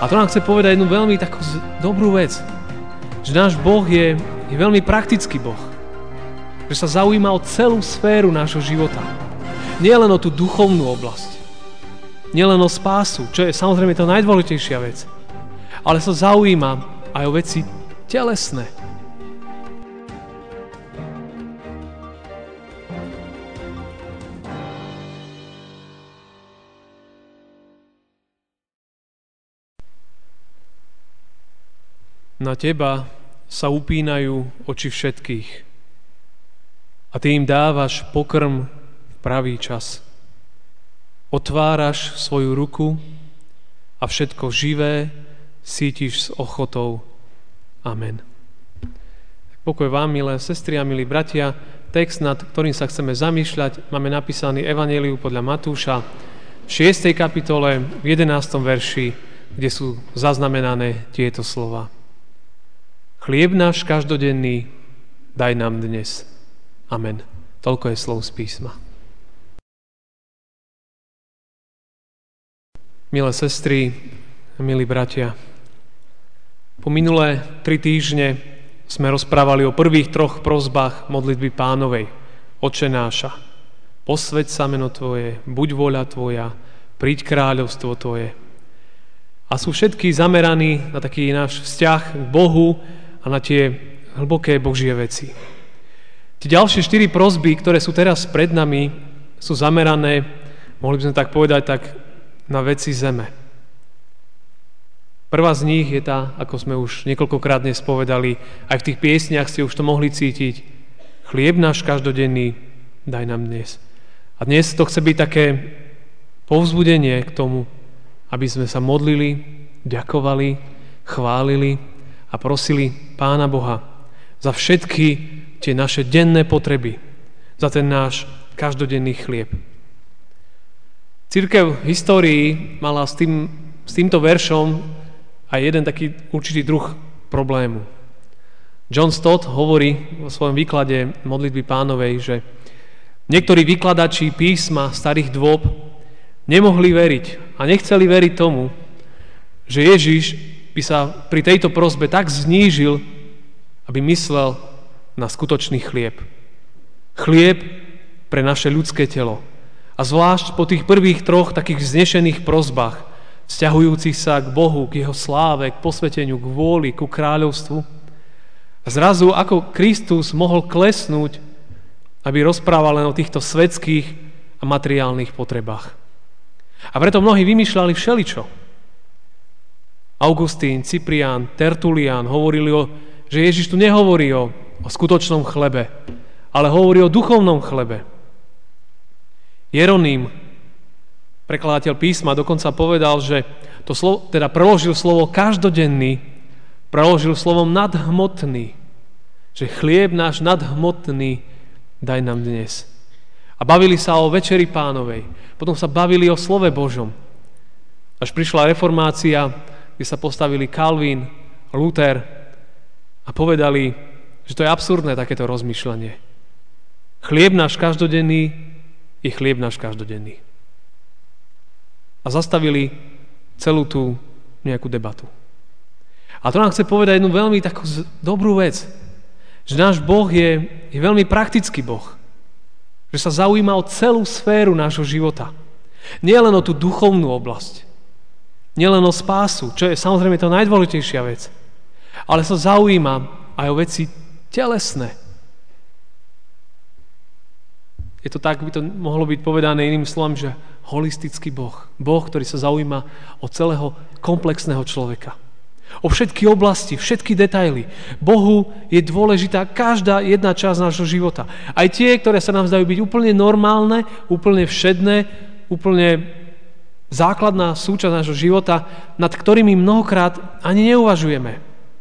A to nám chce povedať jednu veľmi takú dobrú vec. Že náš Boh je veľmi praktický Boh. Že sa zaujíma o celú sféru nášho života. Nie len o tú duchovnú oblasť. Nie len o spásu, čo je samozrejme to najdôležitejšia vec. Ale sa zaujíma aj o veci telesné. Na teba sa upínajú oči všetkých a ty im dávaš pokrm v pravý čas. Otváraš svoju ruku a všetko živé sítiš s ochotou. Amen. Pokoj vám, milé sestry a milí bratia. Text, nad ktorým sa chceme zamýšľať, máme napísaný Evanjeliu podľa Matúša v 6. kapitole v 11. verši, kde sú zaznamenané tieto slova. Chlieb náš každodenný daj nám dnes. Amen. Toľko je slov z písma. Milé sestry, milí bratia, po minulé 3 týždne sme rozprávali o prvých 3 prosbách modlitby Pánovej. Otče náša, posväť sa meno Tvoje, buď vôľa Tvoja, príď kráľovstvo Tvoje. A sú všetky zameraní na taký náš vzťah k Bohu a na tie hlboké Božie veci. Tie ďalšie 4 prosby, ktoré sú teraz pred nami, sú zamerané, mohli by sme tak povedať, tak na veci zeme. Prvá z nich je tá, ako sme už niekoľkokrát dnes povedali, aj v tých piesniach ste už to mohli cítiť. Chlieb náš každodenný, daj nám dnes. A dnes to chce byť také povzbudenie k tomu, aby sme sa modlili, ďakovali, chválili a prosili Pána Boha za všetky tie naše denné potreby, za ten náš každodenný chlieb. Cirkev v histórii mala s týmto veršom aj jeden taký určitý druh problému. John Stott hovorí vo svojom výklade modlitby Pánovej, že niektorí vykladači písma starých dôb nemohli veriť a nechceli veriť tomu, že Ježiš by sa pri tejto prosbe tak znížil, aby myslel na skutočný chlieb. Chlieb pre naše ľudské telo. A zvlášť po tých prvých 3 takých vznešených prosbách, vzťahujúcich sa k Bohu, k Jeho sláve, k posveteniu, k vôli, ku kráľovstvu. A zrazu ako Kristus mohol klesnúť, aby rozprával len o týchto svetských a materiálnych potrebách. A preto mnohí vymýšľali všeličo. Augustín, Cyprián, Tertulián hovorili že Ježiš tu nehovorí o skutočnom chlebe, ale hovorí o duchovnom chlebe. Jeroným, prekladateľ písma, dokonca povedal, že to slovo, teda preložil slovo každodenný, preložil slovom nadhmotný, že chlieb náš nadhmotný daj nám dnes. A bavili sa o večeri Pánovej, potom sa bavili o slove Božom. Až prišla reformácia, kde sa postavili Calvin, Luther a povedali, že to je absurdné takéto rozmýšľanie. Chlieb náš každodenný je chlieb náš každodenný. A zastavili celú tú nejakú debatu. A to nám chce povedať jednu veľmi takú dobrú vec, že náš Boh je veľmi praktický Boh. Že sa zaujíma o celú sféru nášho života. Nie len o tú duchovnú oblasť. Nie len o spásu, čo je samozrejme to najdôležitejšia vec. Ale sa zaujíma aj o veci telesné. Je to tak, by to mohlo byť povedané iným slovom, že holistický Boh. Boh, ktorý sa zaujíma o celého komplexného človeka. O všetky oblasti, všetky detaily. Bohu je dôležitá každá jedna časť nášho života. Aj tie, ktoré sa nám zdajú byť úplne normálne, úplne všedné, úplne základná súčasť nášho života, nad ktorými mnohokrát ani neuvažujeme.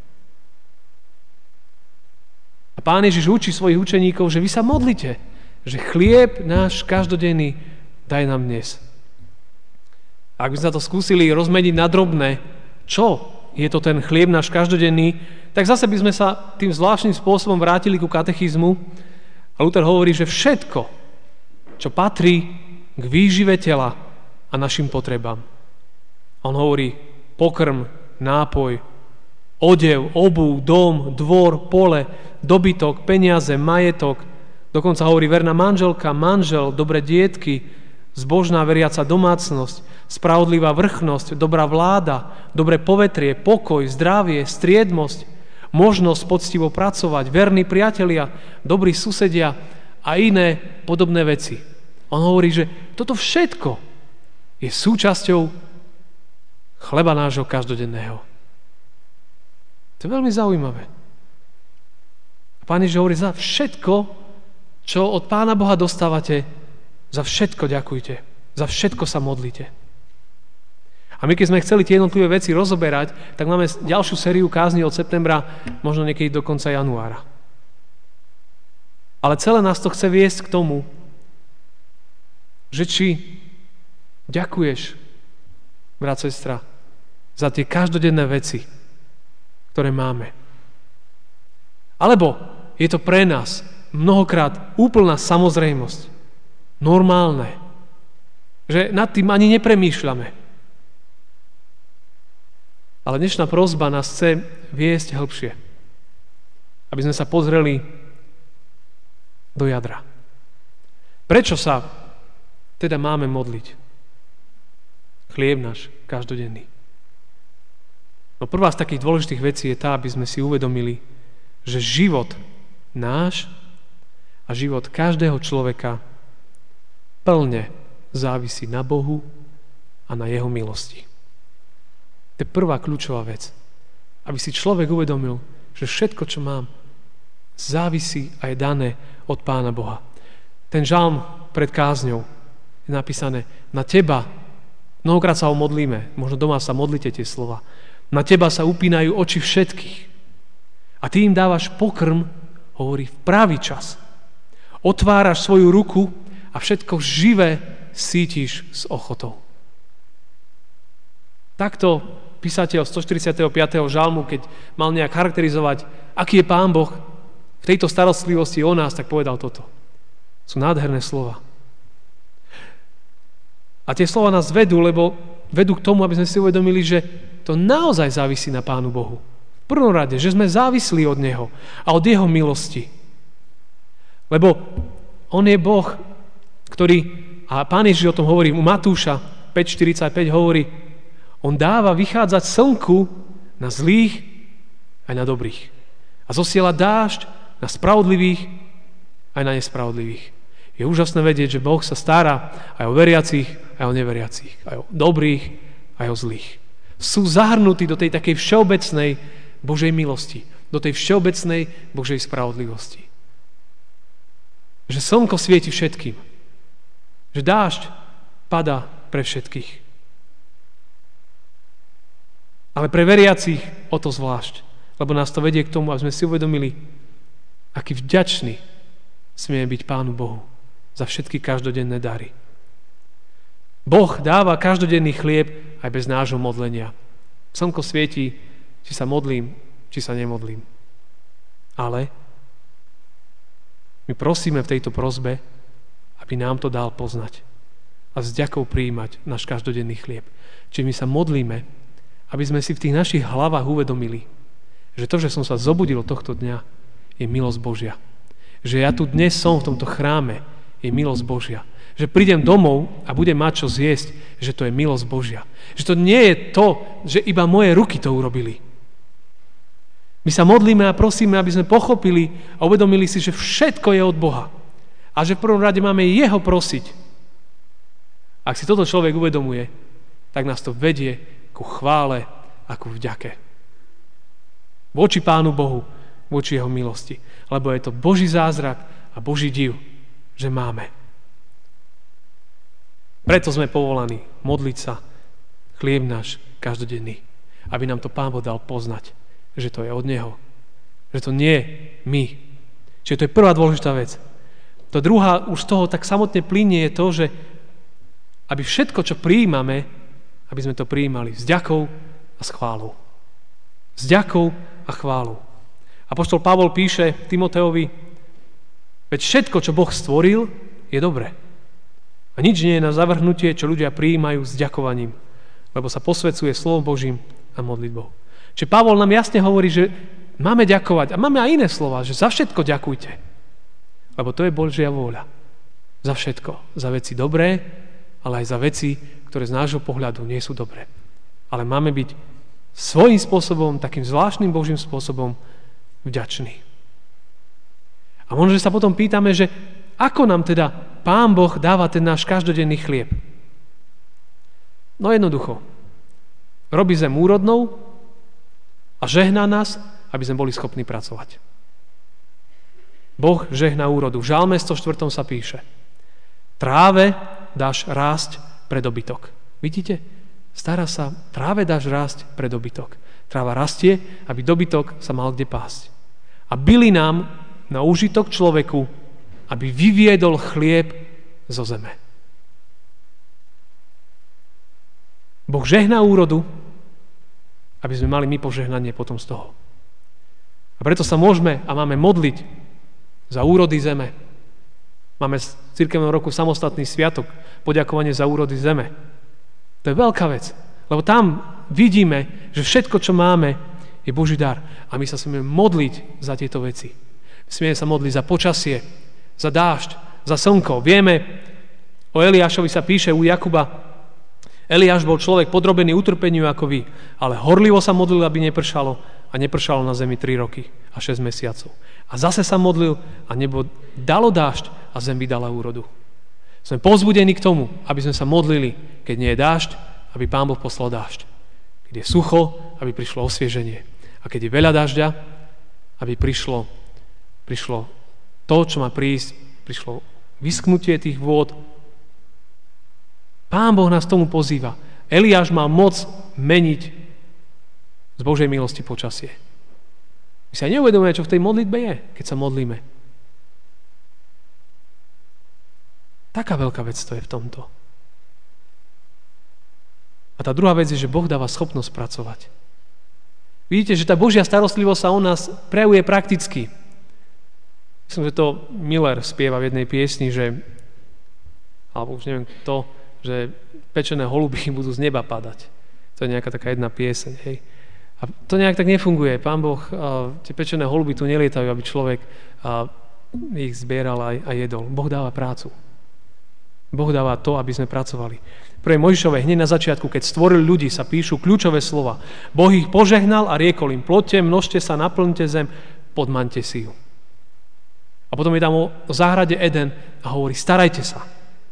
A Pán Ježiš učí svojich učeníkov, že vy sa modlite, že chlieb náš každodenný daj nám dnes. A ak by sme sa to skúsili rozmeniť na drobné, čo je to ten chlieb náš každodenný, tak zase by sme sa tým zvláštnym spôsobom vrátili ku katechizmu a Luther hovorí, že všetko, čo patrí k výžive tela a našim potrebám. On hovorí, pokrm, nápoj, odev, obuv, dom, dvor, pole, dobytok, peniaze, majetok. Dokonca hovorí verná manželka, manžel, dobré dietky, zbožná veriaca domácnosť, spravodlivá vrchnosť, dobrá vláda, dobré povetrie, pokoj, zdravie, striedmosť, možnosť poctivo pracovať, verní priatelia, dobrí susedia a iné podobné veci. On hovorí, že toto všetko je súčasťou chleba nášho každodenného. To je veľmi zaujímavé. A Pán Ježiš hovorí, za všetko, čo od Pána Boha dostávate, za všetko ďakujte, za všetko sa modlite. A my, keď sme chceli tie jednotlivé veci rozoberať, tak máme ďalšiu sériu kázni od septembra, možno niekedy do konca januára. Ale celé nás to chce viesť k tomu, že či ďakuješ, brat, sestra, za tie každodenné veci, ktoré máme. Alebo je to pre nás mnohokrát úplná samozrejmosť, normálne, že nad tým ani nepremýšľame. Ale dnešná prosba nás chce viesť hĺbšie, aby sme sa pozreli do jadra. Prečo sa teda máme modliť? Chlieb náš každodenný. No prvá z takých dôležitých vecí je tá, aby sme si uvedomili, že život náš a život každého človeka plne závisí na Bohu a na jeho milosti. To je prvá kľúčová vec. Aby si človek uvedomil, že všetko, čo mám, závisí a je dané od Pána Boha. Ten žalm pred kázňou je napísané: na teba, mnohokrát sa ho modlíme, možno doma sa modlíte tie slova, na teba sa upínajú oči všetkých. A ty im dávaš pokrm, hovorí, v pravý čas. Otváraš svoju ruku a všetko živé sítiš s ochotou. Takto písateľ 145. žalmu, keď mal nejak charakterizovať, aký je Pán Boh v tejto starostlivosti o nás, tak povedal toto. Sú nádherné slova. A tie slova nás vedú k tomu, aby sme si uvedomili, že to naozaj závisí na Pánu Bohu. V prvom rade, že sme závislí od Neho a od Jeho milosti. Lebo On je Boh, ktorý, a Pán Ježiš o tom hovorí, u Matúša 5.45 hovorí, On dáva vychádzať slnku na zlých aj na dobrých. A zosiela dážď na spravodlivých aj na nespravodlivých. Je úžasné vedieť, že Boh sa stará aj o veriacich, aj o neveriacich, aj o dobrých, aj o zlých. Sú zahrnutí do tej takej všeobecnej Božej milosti, do tej všeobecnej Božej spravodlivosti. Že slnko svieti všetkým. Že dážď padá pre všetkých. Ale pre veriacich o to zvlášť, lebo nás to vedie k tomu, aby sme si uvedomili, aký vďačný smieme byť Pánu Bohu za všetky každodenné dary. Boh dáva každodenný chlieb aj bez nášho modlenia. Slnko svieti, či sa modlím, či sa nemodlím. Ale my prosíme v tejto prosbe, aby nám to dal poznať a s vďakou prijímať náš každodenný chlieb. Čiže my sa modlíme, aby sme si v tých našich hlavách uvedomili, že to, že som sa zobudil tohto dňa, je milosť Božia. Že ja tu dnes som v tomto chráme, je milosť Božia. Že prídem domov a budem mať čo zjesť, že to je milosť Božia. Že to nie je to, že iba moje ruky to urobili. My sa modlíme a prosíme, aby sme pochopili a uvedomili si, že všetko je od Boha. A že v prvom rade máme Jeho prosiť. Ak si toto človek uvedomuje, tak nás to vedie ku chvále a ku vďake. Voči Pánu Bohu, voči Jeho milosti. Lebo je to Boží zázrak a Boží div, že máme. Preto sme povolaní modliť sa chlieb náš každodenný. Aby nám to Pán Boh dal poznať, že to je od Neho. Že to nie my. Čiže to je prvá dôležitá vec. To druhá, už z toho tak samotne plynie je to, že aby všetko, čo prijímame, aby sme to prijímali s vďakou a s chválou. S vďakou a chválou. Apoštol Pavol píše Timoteovi, veď všetko, čo Boh stvoril, je dobré. A nič nie je na zavrhnutie, čo ľudia prijímajú s ďakovaním. lebo sa posvedzuje slovom Božím a modlitbou. Čiže Pavol nám jasne hovorí, že máme ďakovať. A máme aj iné slova, že za všetko ďakujte. Lebo to je Božia vôľa. Za všetko. Za veci dobré, ale aj za veci, ktoré z nášho pohľadu nie sú dobré. Ale máme byť svojím spôsobom, takým zvláštnym Božím spôsobom vďační. A možno, že sa potom pýtame, že ako nám teda Pán Boh dáva ten náš každodenný chlieb? No jednoducho. Robí zem úrodnou a žehná nás, aby sme boli schopní pracovať. Boh žehná úrodu. V Žalme 104. sa píše: tráve dáš rásť pre dobytok. Vidíte? Stará sa, tráve dáš rásť pre dobytok. Tráva rastie, aby dobytok sa mal kde pásť. A bylinám na úžitok človeku, aby vyviedol chlieb zo zeme. Boh žehná úrodu, aby sme mali my požehnanie potom z toho. A preto sa môžeme a máme modliť za úrody zeme. Máme v cirkevnom roku samostatný sviatok, poďakovanie za úrody zeme. To je veľká vec, lebo tam vidíme, že všetko, čo máme, je Boží dar. A my sa smieme modliť za tieto veci. Smieme sa modliť za počasie, za dážď, za slnko. Vieme, o Eliášovi sa píše u Jakuba: Eliáš bol človek podrobený utrpeniu ako vy, ale horlivo sa modlil, aby nepršalo, a nepršalo na zemi 3 roky a 6 mesiacov. A zase sa modlil a nebo dalo dážď a zem vydala úrodu. Sme povzbudení k tomu, aby sme sa modlili, keď nie je dážď, aby Pán Boh poslal dážď. Keď je sucho, aby prišlo osvieženie. A keď je veľa dažďa, aby prišlo to, čo má prísť, prišlo vyschnutie tých vôd. Pán Boh nás tomu pozýva. Eliáš mal moc meniť z Božej milosti počasie. My sa neuvedomujeme, čo v tej modlitbe je, keď sa modlíme. Taká veľká vec to je v tomto. A tá druhá vec je, že Boh dáva schopnosť pracovať. Vidíte, že tá Božia starostlivosť sa o nás prejavuje prakticky. Myslím, že to Miller spieva v jednej piesni, že, alebo už neviem kto, že pečené holuby budú z neba padať. To je nejaká taká jedna pieseň. Hej. A to nejak tak nefunguje. Pán Boh, tie pečené holuby tu nelietajú, aby človek ich zbieral a jedol. Boh dáva prácu. Boh dáva to, aby sme pracovali. Pre Mojžišove hneď na začiatku, keď stvoril ľudí, sa píšu kľúčové slova. Boh ich požehnal a riekol im: ploďte, množte sa, naplňte zem, podmaňte si ju. A potom je tam o záhrade Eden a hovorí: starajte sa.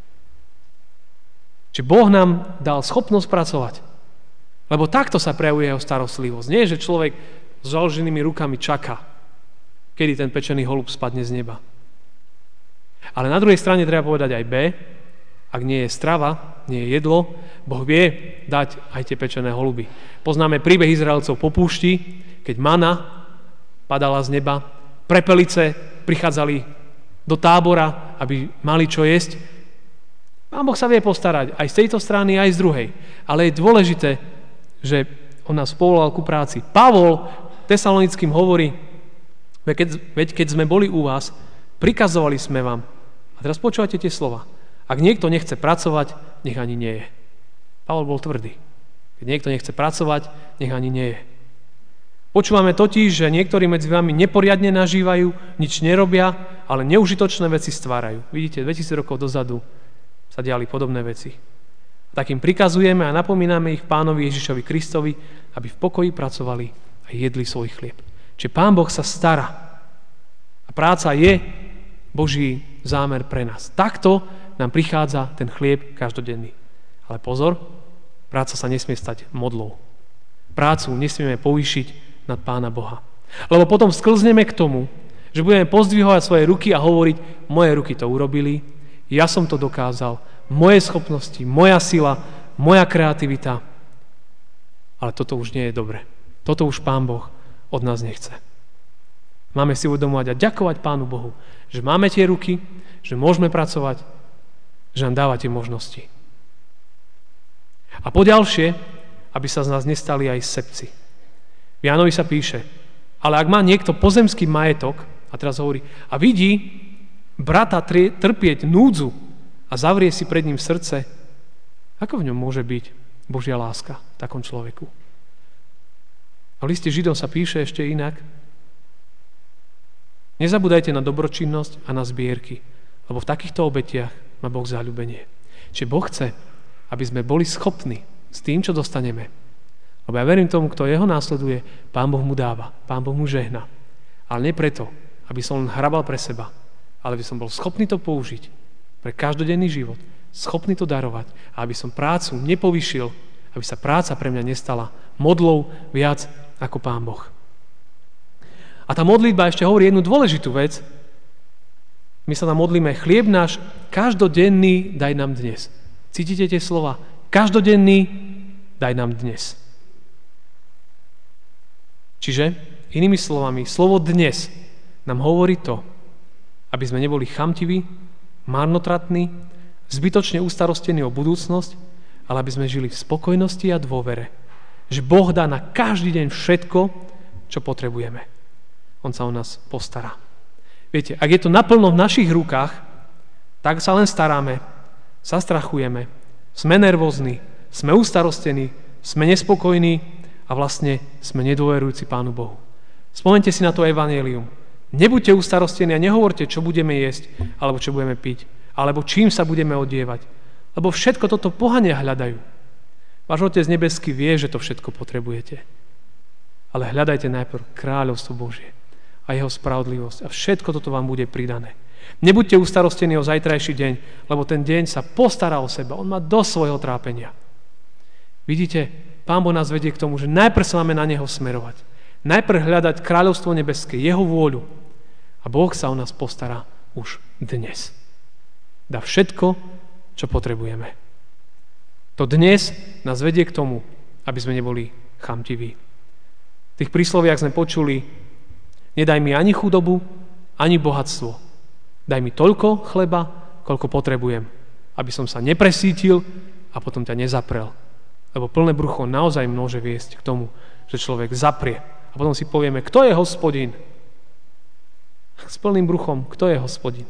Čiže Boh nám dal schopnosť pracovať. Lebo takto sa prejavuje jeho starostlivosť. Nie, že človek s založenými rukami čaká, kedy ten pečený holub spadne z neba. Ale na druhej strane treba povedať aj B. Ak nie je strava, nie je jedlo, Boh vie dať aj tie pečené holuby. Poznáme príbeh Izraelcov po púšti, keď mana padala z neba, prepelice prichádzali do tábora, aby mali čo jesť. Pán Boh sa vie postarať aj z tejto strany, aj z druhej. Ale je dôležité, že on nás povolal ku práci. Pavol Tesalonickým hovorí: veď keď sme boli u vás, prikazovali sme vám. A teraz počúvate tie slova. Ak niekto nechce pracovať, nech ani nie je. Pavol bol tvrdý. Keď niekto nechce pracovať, nech ani nie je. Počúvame totiž, že niektorí medzi vami neporiadne nažívajú, nič nerobia, ale neužitočné veci stvárajú. Vidíte, 2000 rokov dozadu sa diali podobné veci. Tak im prikazujeme a napomíname ich Pánovi Ježišovi Kristovi, aby v pokoji pracovali a jedli svoj chlieb. Čiže Pán Boh sa stará. A práca je Boží zámer pre nás. Takto nám prichádza ten chlieb každodenný. Ale pozor, práca sa nesmie stať modlou. Prácu nesmieme povýšiť nad Pána Boha. Lebo potom sklzneme k tomu, že budeme pozdvihovať svoje ruky a hovoriť: moje ruky to urobili, ja som to dokázal, moje schopnosti, moja sila, moja kreativita. Ale toto už nie je dobre. Toto už Pán Boh od nás nechce. Máme si uvedomovať a ďakovať Pánu Bohu, že máme tie ruky, že môžeme pracovať, že nám dáva tie možnosti. A poďalšie, aby sa z nás nestali aj sebci. V Jánovi sa píše: ale ak má niekto pozemský majetok, a teraz hovorí, a vidí brata trpieť núdzu a zavrie si pred ním srdce, ako v ňom môže byť Božia láska v takom človeku. A v liste Židom sa píše ešte inak. Nezabúdajte na dobročinnosť a na zbierky, lebo v takýchto obetiach má Boh záľubenie. Čiže Boh chce, aby sme boli schopní s tým, čo dostaneme. Lebo ja verím tomu, kto jeho následuje, Pán Boh mu dáva, Pán Boh mu žehná. Ale nie preto, aby som len hrabal pre seba, ale aby som bol schopný to použiť pre každodenný život, schopný to darovať a aby som prácu nepovýšil, aby sa práca pre mňa nestala modlou viac ako Pán Boh. A tá modlitba ešte hovorí jednu dôležitú vec. My sa tam modlíme, chlieb náš každodenný daj nám dnes. Cítite tie slova? Každodenný daj nám dnes. Čiže, inými slovami, slovo dnes nám hovorí to, aby sme neboli chamtiví, marnotratní, zbytočne ustarostení o budúcnosť, ale aby sme žili v spokojnosti a dôvere, že Boh dá na každý deň všetko, čo potrebujeme. On sa o nás postará. Viete, ak je to naplno v našich rukách, tak sa len staráme, zastrachujeme, sme nervózni, sme ustarostení, sme nespokojní a vlastne sme nedôverujúci Pánu Bohu. Spomeňte si na to evanjelium. Nebuďte ustarostení a nehovorte, čo budeme jesť, alebo čo budeme piť, alebo čím sa budeme odievať. Lebo všetko toto pohania hľadajú. Váš Otec nebeský vie, že to všetko potrebujete. Ale hľadajte najprv kráľovstvo Božie a jeho spravodlivosť a všetko toto vám bude pridané. Nebuďte ustarostení o zajtrajší deň, lebo ten deň sa postará o seba. On má dosť svojho trápenia. Vidíte, Pán Boh nás vedie k tomu, že najprv sa máme na neho smerovať. Najprv hľadať kráľovstvo nebeské, jeho vôľu. A Boh sa o nás postará už dnes. Dá všetko, čo potrebujeme. To dnes nás vedie k tomu, aby sme neboli chamtiví. V tých prísloviach sme počuli, nedaj mi ani chudobu, ani bohatstvo. Daj mi toľko chleba, koľko potrebujem, aby som sa nepresítil a potom ťa nezaprel. Lebo plné brucho naozaj môže viesť k tomu, že človek zaprie. A potom si povieme, kto je Hospodin? S plným bruchom, kto je Hospodin?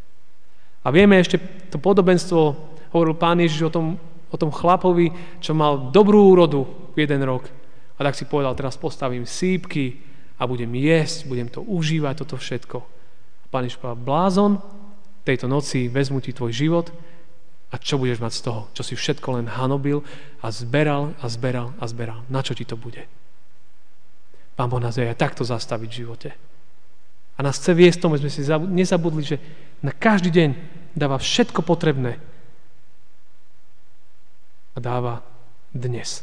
A vieme ešte to podobenstvo, hovoril Pán Ježiš o tom chlapovi, čo mal dobrú úrodu v jeden rok. A tak si povedal, teraz postavím sípky a budem jesť, budem to užívať, toto všetko. A Pán Ježiš povedal, blázon, tejto noci vezmu ti tvoj život a čo budeš mať z toho? Čo si všetko len hanobil a zberal a zberal a zberal. Na čo ti to bude? Pán Boh nás vie aj takto zastaviť v živote. A nás chce viesť tomu, sme si nezabudli, že na každý deň dáva všetko potrebné a dáva dnes.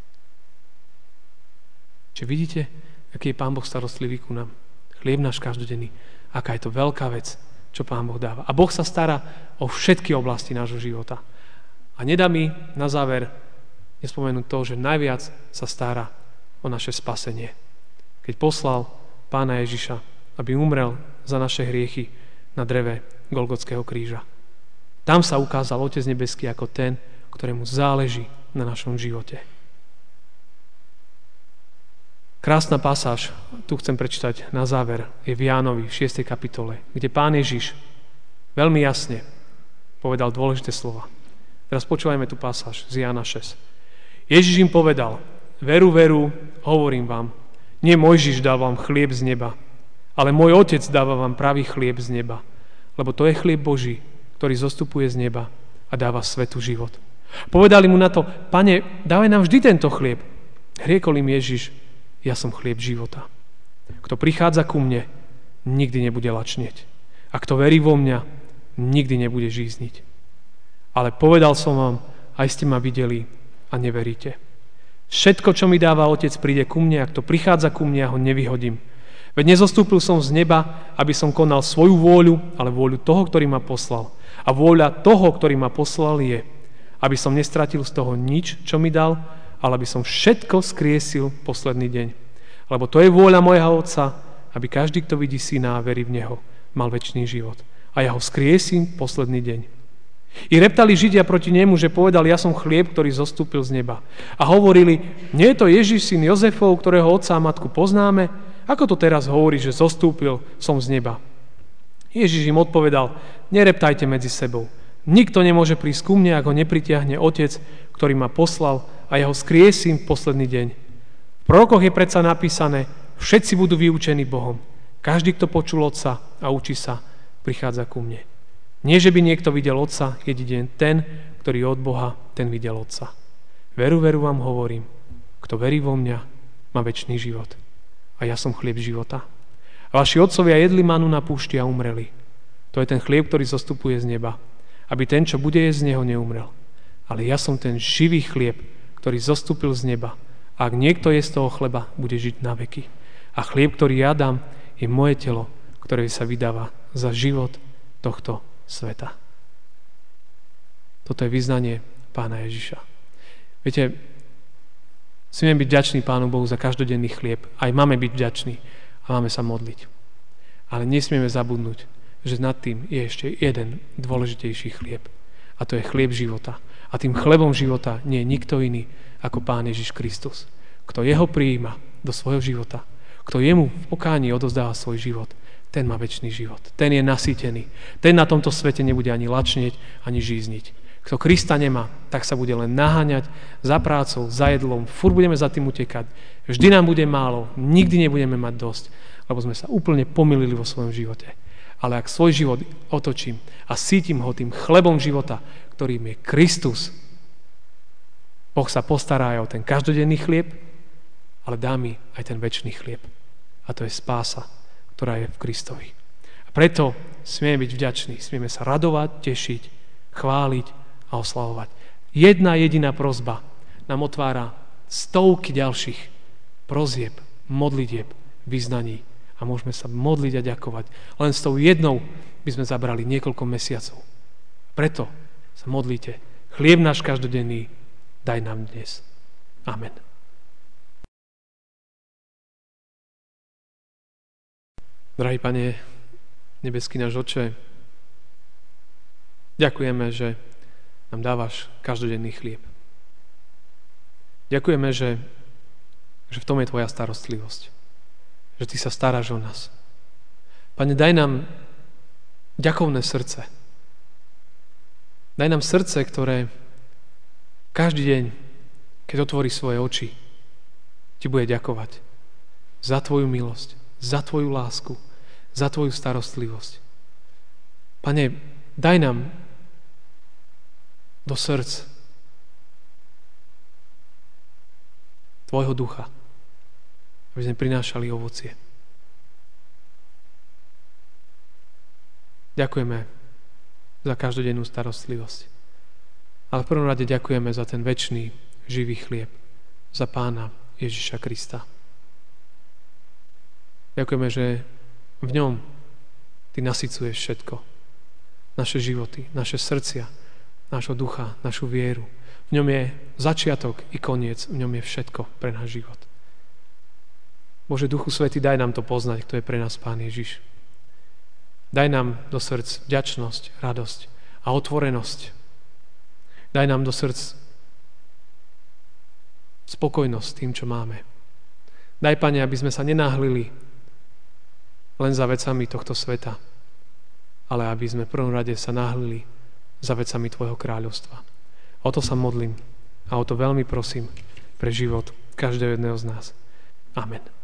Čiže vidíte, aký je Pán Boh starostlivý ku nám. Chlieb náš každodenný. Aká je to veľká vec, čo Pán Boh dáva. A Boh sa stará o všetky oblasti nášho života. A nedá mi na záver nespomenúť to, že najviac sa stará o naše spasenie. Keď poslal Pána Ježiša, aby umrel za naše hriechy na dreve Golgotského kríža. Tam sa ukázal Otec nebeský ako ten, ktorému záleží na našom živote. Krásna pasáž, tu chcem prečítať na záver, je v Jánovi v 6. kapitole, kde Pán Ježiš veľmi jasne povedal dôležité slova. Teraz počúvajme tú pasáž z Jána 6. Ježiš im povedal, veru, veru, hovorím vám, nie Mojžiš dal vám chlieb z neba, ale môj Otec dáva vám pravý chlieb z neba, lebo to je chlieb Boží, ktorý zostupuje z neba a dáva svetu život. Povedali mu na to, Pane, dávaj nám vždy tento chlieb. Riekol im Ježiš, ja som chlieb života. Kto prichádza ku mne, nikdy nebude lačnieť. A kto verí vo mňa, nikdy nebude žízniť. Ale povedal som vám, aj ste ma videli a neveríte. Všetko, čo mi dáva Otec, príde ku mne, a kto prichádza ku mne, ja ho nevyhodím. Veď nezostúpil som z neba, aby som konal svoju vôľu, ale vôľu toho, ktorý ma poslal. A vôľa toho, ktorý ma poslal, je, aby som nestratil z toho nič, čo mi dal, ale aby som všetko skriesil posledný deň. Lebo to je vôľa mojho Otca, aby každý, kto vidí Syna a verí v Neho, mal večný život. A ja ho skriesím posledný deň. I reptali Židia proti nemu, že povedal, ja som chlieb, ktorý zostúpil z neba. A hovorili, nie je to Ježiš, syn Jozefov, ktorého otca a matku poznáme? Ako to teraz hovorí, že zostúpil som z neba? Ježiš im odpovedal, nereptajte medzi sebou. Nikto nemôže prísť ku mne, ak ho nepritiahne Otec, ktorý ma poslal, a ja ho skriesím v posledný deň. V prorokoch je predsa napísané, všetci budú vyučení Bohom. Každý, kto počul Otca a učí sa, prichádza ku mne. Nie, že by niekto videl Otca, jedine ten, ktorý je od Boha, ten videl Otca. Veru, veru vám hovorím, kto verí vo mňa, má večný život. A ja som chlieb života. A vaši otcovia jedli manu na púšti a umreli. To je ten chlieb, ktorý zostupuje z neba, aby ten, čo bude jesť z neho, neumrel. Ale ja som ten živý chlieb, ktorý zostúpil z neba. A ak niekto je z toho chleba, bude žiť na veky. A chlieb, ktorý ja dám, je moje telo, ktoré sa vydáva za život tohto sveta. Toto je vyznanie Pána Ježiša. Viete, smieme byť vďační Pánu Bohu za každodenný chlieb. Aj máme byť vďační a máme sa modliť. Ale nesmieme zabudnúť, že nad tým je ešte jeden dôležitejší chlieb. A to je chlieb života. A tým chlebom života nie je nikto iný ako Pán Ježiš Kristus. Kto jeho prijíma do svojho života, kto jemu v pokání odovzdáva svoj život, ten má večný život. Ten je nasýtený. Ten na tomto svete nebude ani lačnieť, ani žízniť. Kto Krista nemá, tak sa bude len naháňať za prácou, za jedlom. Furt budeme za tým utekať. Vždy nám bude málo, nikdy nebudeme mať dosť, lebo sme sa úplne pomýlili vo svojom živote. Ale ak svoj život otočím a sítim ho tým chlebom života, ktorým je Kristus, Boh sa postará aj o ten každodenný chlieb, ale dá mi aj ten večný chlieb. A to je spása, ktorá je v Kristovi. A preto smieme byť vďační, smieme sa radovať, tešiť, chváliť a oslavovať. Jedna jediná prosba nám otvára stovky ďalších prozieb, modlitieb, vyznaní a môžeme sa modliť a ďakovať. Len s tou jednou by sme zabrali niekoľko mesiacov. Preto sa modlite. Chlieb náš každodenný daj nám dnes. Amen. Drahý Pane, nebeský náš Otče, ďakujeme, že nám dávaš každodenný chlieb. Ďakujeme, že v tom je tvoja starostlivosť. Že ty sa staráš o nás. Pane, daj nám ďakovné srdce. Daj nám srdce, ktoré každý deň, keď otvorí svoje oči, ti bude ďakovať za tvoju milosť, za tvoju lásku, za tvoju starostlivosť. Pane, daj nám do srdc tvojho ducha, aby sme prinášali ovocie. Ďakujeme za každodennú starostlivosť. Ale v prvom rade ďakujeme za ten večný, živý chlieb, za Pána Ježiša Krista. Ďakujeme, že v ňom ty nasycuješ všetko. Naše životy, naše srdcia, nášho ducha, našu vieru. V ňom je začiatok i koniec, v ňom je všetko pre náš život. Bože, Duchu Svätý, daj nám to poznať, kto je pre nás Pán Ježiš. Daj nám do srdc vďačnosť, radosť a otvorenosť. Daj nám do srdc spokojnosť tým, čo máme. Daj, Pane, aby sme sa nenáhlili len za vecami tohto sveta, ale aby sme v prvom rade sa náhlili za vecami tvojho kráľovstva. O to sa modlím a o to veľmi prosím pre život každého jedného z nás. Amen.